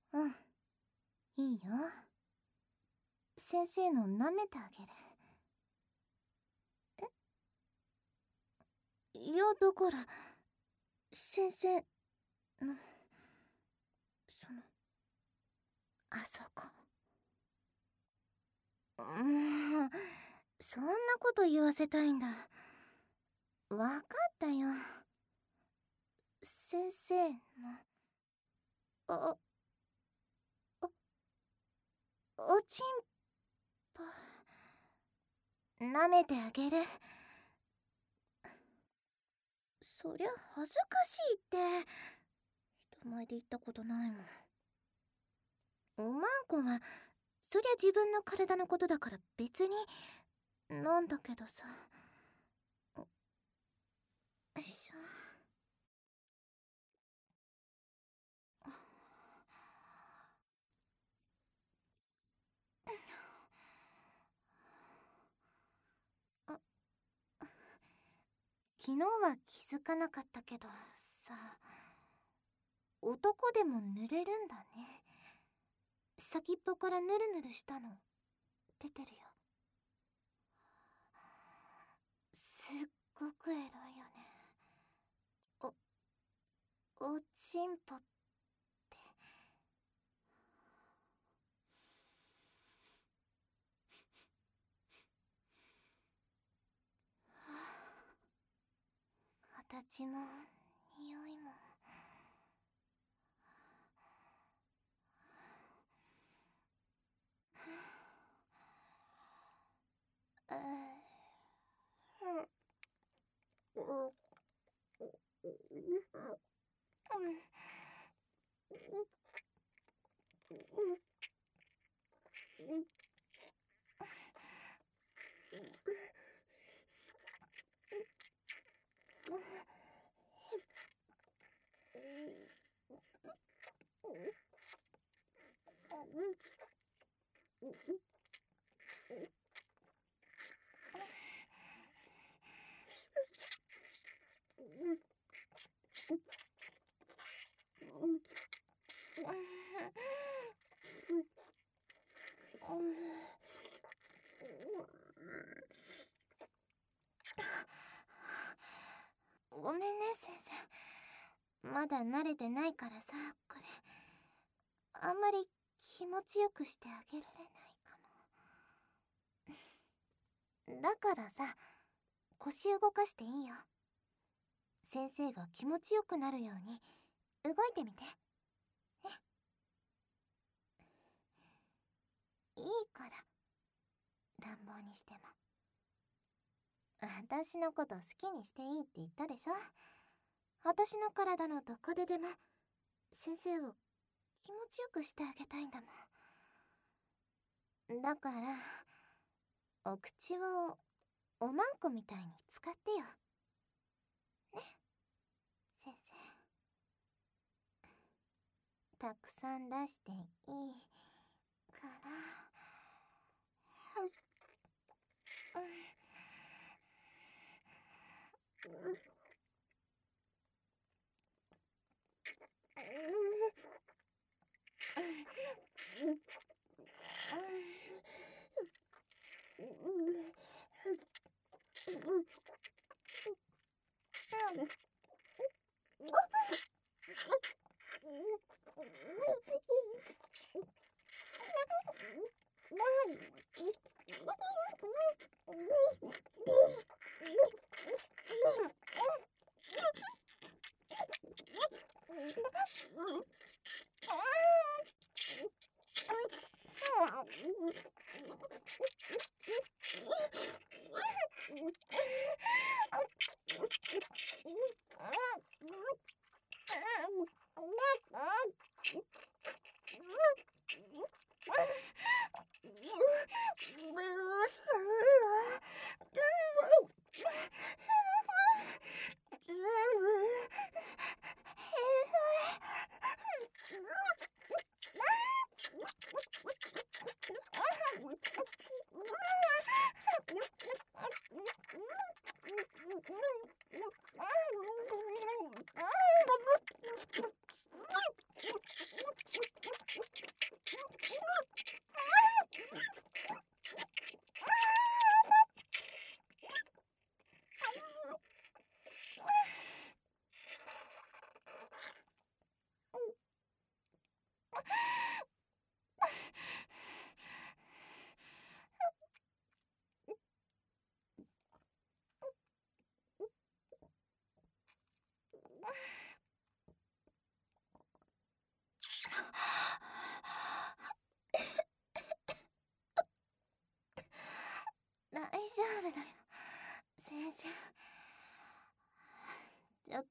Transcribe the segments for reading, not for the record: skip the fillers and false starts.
うん、いいよ。先生の舐めてあげる。いや、だから、先生の、その、あそこ。そんなこと言わせたいんだ。わかったよ。先生の、お、おちんぽ、舐めてあげる。そりゃ恥ずかしいって。人前で言ったことないもん。おまんこは、そりゃ自分の体のことだから別に、なんだけどさ。よいしょ。あ、昨日は気づかなかったけどさ、男でも濡れるんだね。先っぽからヌルヌルしたの出てるよ。すっごくエロいよね。おちんぽって。形も匂いも。ごめんね、先生。まだ慣れてないからさ、これ。あんまり気持ちよくしてあげられないかも。だからさ、腰動かしていいよ。先生が気持ちよくなるように動いてみて。ね。いいから。乱暴にしても。私のこと好きにしていいって言ったでしょ。私の体のどこででも先生を気持ちよくしてあげたいんだもん。だからお口をおまんこみたいに使ってよね、先生。たくさん出していいから。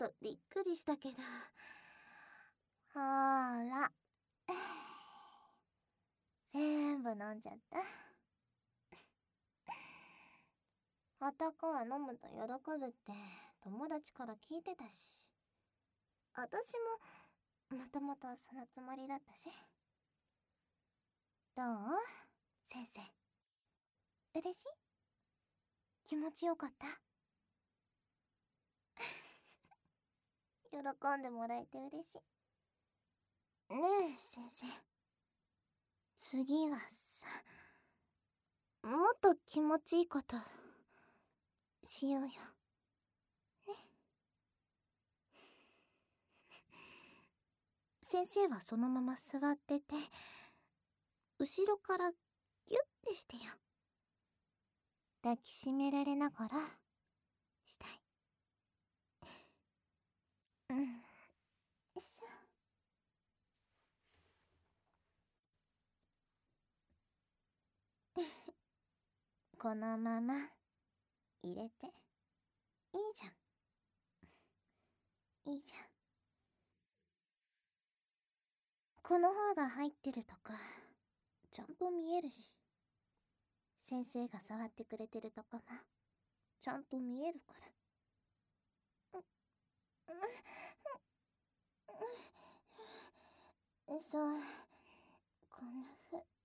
とびっくりしたけど。ほーら。全部飲んじゃった。男は飲むと喜ぶって友達から聞いてたし、私ももともとそのつもりだったし。どう？先生。嬉しい？気持ちよかった？喜んでもらえて嬉しい。ねえ、先生。次はさ、もっと気持ちいいことしようよ。ね。先生はそのまま座ってて、後ろからギュッてしてよ。抱きしめられながらしたい。よいしょ。このまま入れて。いいじゃん。いいじゃん。この方が入ってるとかちゃんと見えるし、先生が触ってくれてるとこもちゃんと見えるから。そう、こんな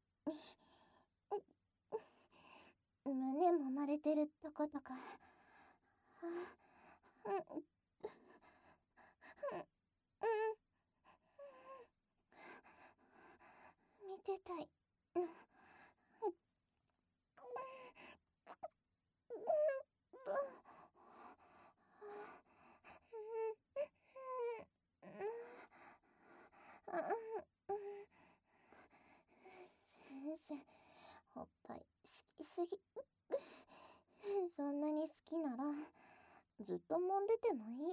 胸揉まれてるとことか、見てたい。先生、おっぱい好きすぎ。そんなに好きならずっと揉んでてもいいよ。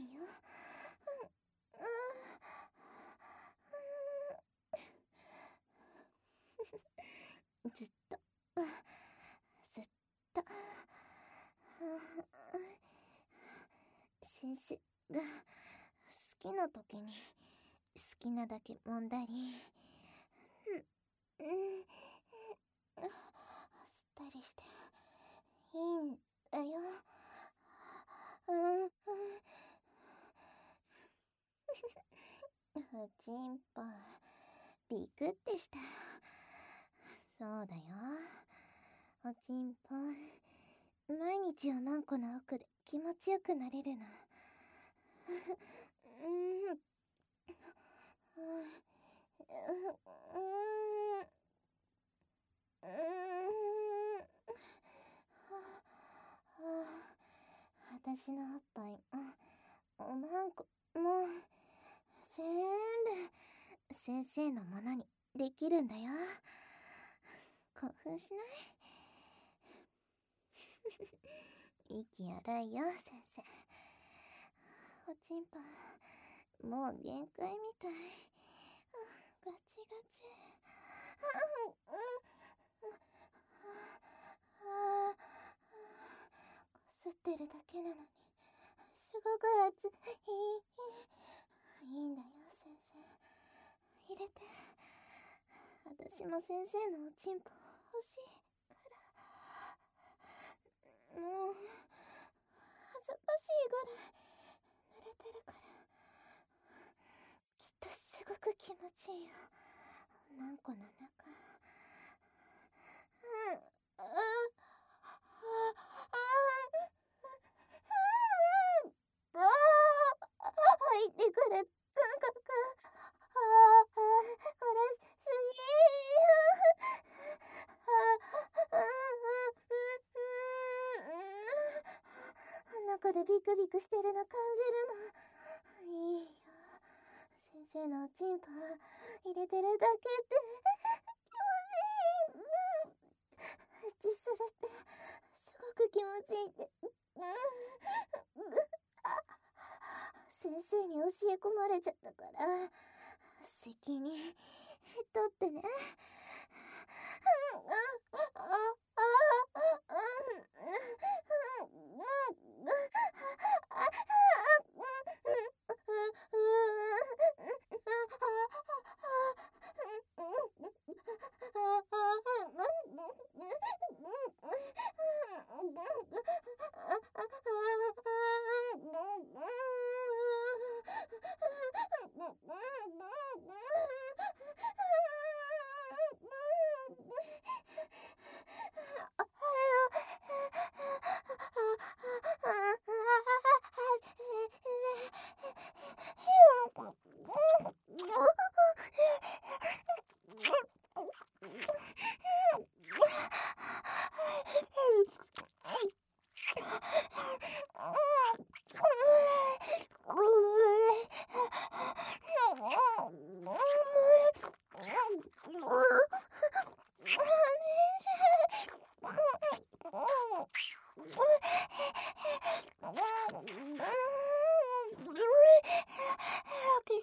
ずっとずっと先生が好きな時に好きなだけ揉んだり吸ったりしていいんだよ。おちんぽビクってした。そうだよ、おちんぽ毎日おまんこの奥で気持ちよくなれるの。私のおっぱいもおまんこも全部先生のものにできるんだよ。興奮しない？息荒いよ、先生。おちんぽもう限界みたい。ガチガチ。こすってるだけなのにすごく熱い。いいんだよ、先生。入れて。私も先生のおちんぽ欲しいから。もう恥ずかしいぐらい濡れてるから。きっとすごく気持ちいいよ、マンコの中。入ってくる感覚。これすぎー。中でビクビクしてるの感じるの。いいよ、先生のおちんぽ入れてるだけで気持ちいい。エッチするってすごく気持ちいいって。先生に教え込まれちゃったから責任取ってね。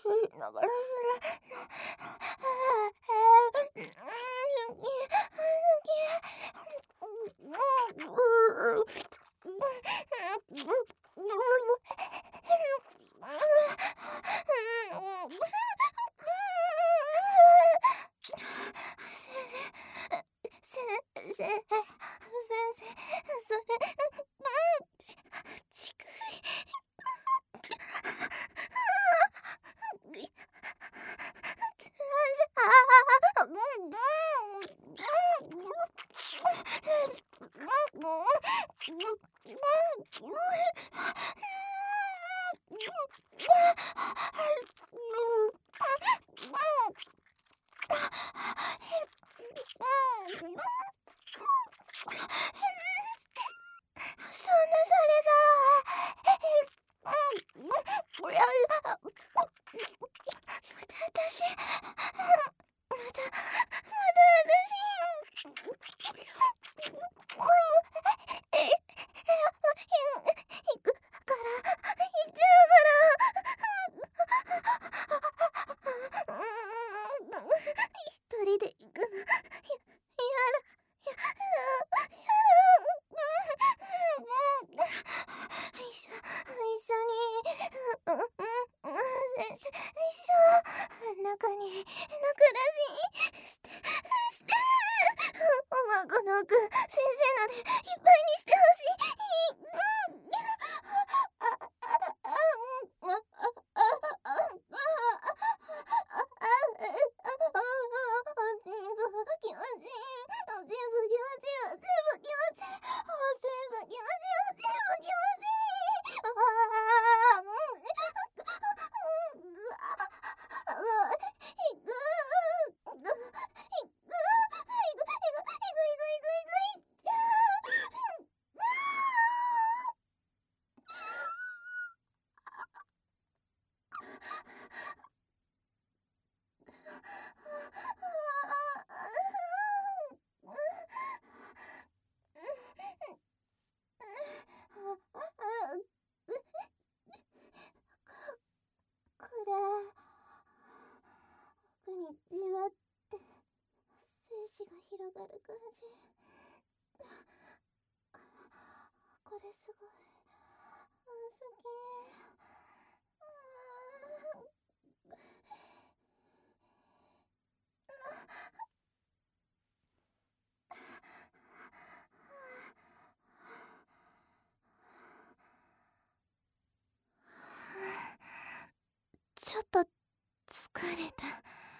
ちょっと疲れた。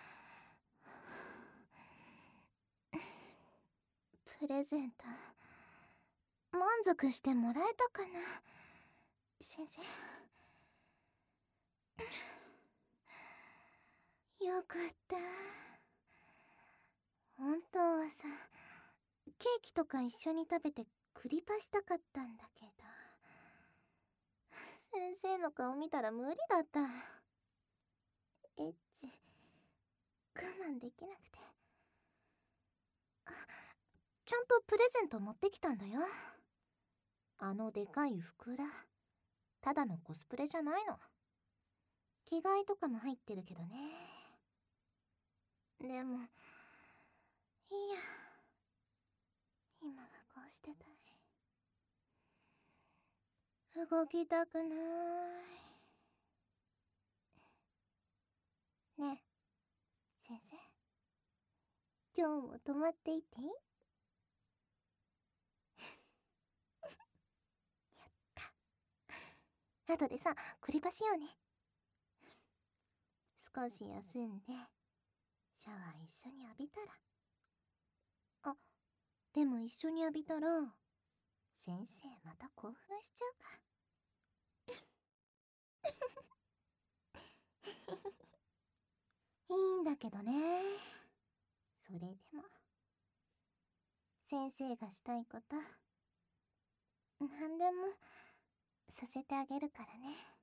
プレゼント満足してもらえたかな、先生。よかった。本当はさ、ケーキとか一緒に食べてクリパしたかったんだけど、先生の顔見たら無理だった。エッチ我慢できなくて。ちゃんとプレゼント持ってきたんだよ。あのでかい袋。ただのコスプレじゃないの。着替えとかも入ってるけどね。でもいいや、今はこうしてたい。動きたくない。ねえ先生、今日も泊まっていっていい？やった。後でさ、クリパしようね。少し休んでシャワー一緒に浴びたら。あ、でも一緒に浴びたら先生また興奮しちゃうからいいんだけどね。それでも先生がしたいこと何でもさせてあげるからね。